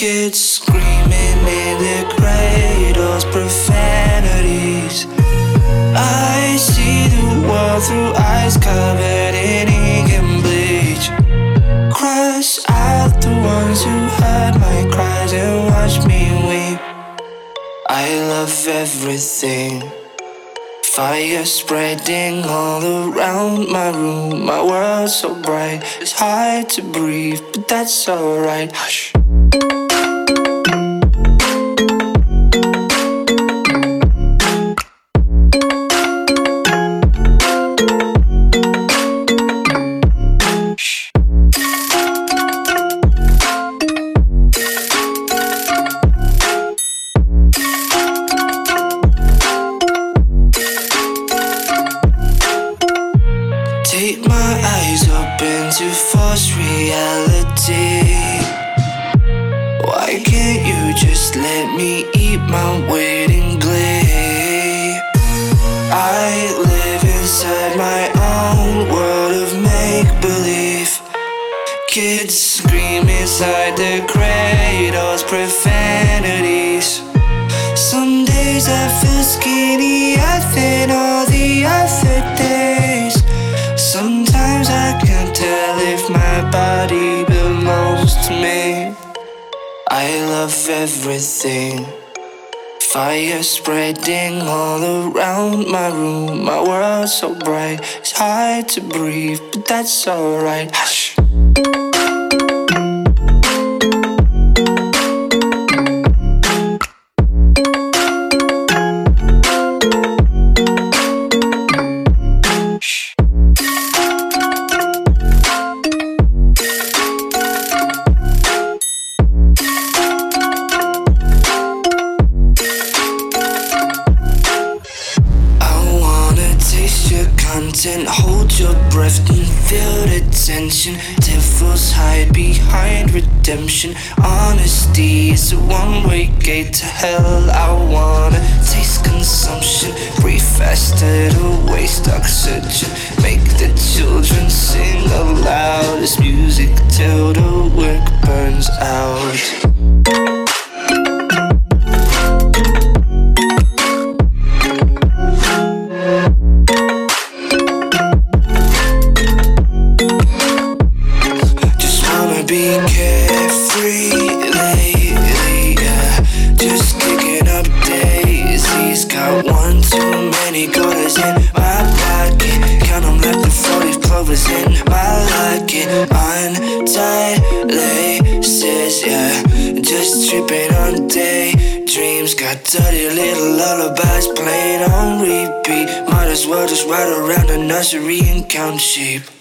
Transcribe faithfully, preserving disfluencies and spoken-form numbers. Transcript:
Kids screaming in their cradles, profanities. I see the world through eyes covered in ink and bleach. Crush out the ones who heard my cries and watch me weep. I love everything. Fire spreading all around my room. My world's so bright, it's hard to breathe, but that's alright. Hush. Take my eyes open to false reality. Why can't you just let me eat my weight in glee? I live inside my own world of make-believe. Kids scream inside their cradles, profanities. Some days I feel skinnier than all the other days. Sometimes I can't tell if my body belongs to me. I love everything. Fire spreading all around my room. My world's so bright, it's hard to breathe, but that's alright. Hush. Content, hold your breath and feel the tension. Devils hide behind redemption. Honesty is a one-way gate to hell. I wanna taste consumption. Breathe faster to waste oxygen. Make the children sing aloud. This music till the work burns out. Be carefree lately, yeah. Just kicking up daisies. Got one too many quarters in my pocket. Count them like the forty clovers in my locket. Untied laces, yeah. Just tripping on daydreams. Got dirty little lullabies playing on repeat. Might as well just ride around the nursery and count sheep.